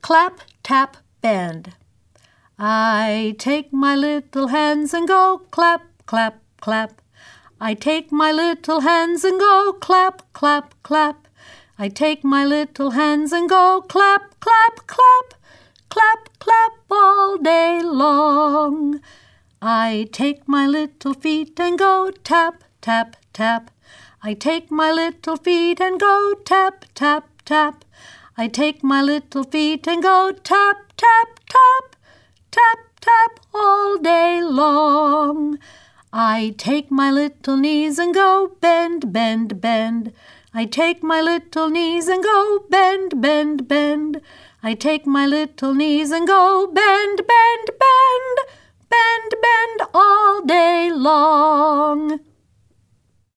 clap, tap, band. I take my little hands and go clap, clap, clap. I take my little hands and go clap, clap, clap. I take my little hands and go clap, clap, clap. Clap, clap all day long. I take my little feet and go tap, tap, tap. I take my little feet and go tap, tap, tap. I take my little feet and go tap, tap, tap. Tap, tap all day long. I take my little knees and go bend, bend, bend. I take my little knees and go bend, bend, bend. I take my little knees and go bend, bend, bend. Bend, bend all day long.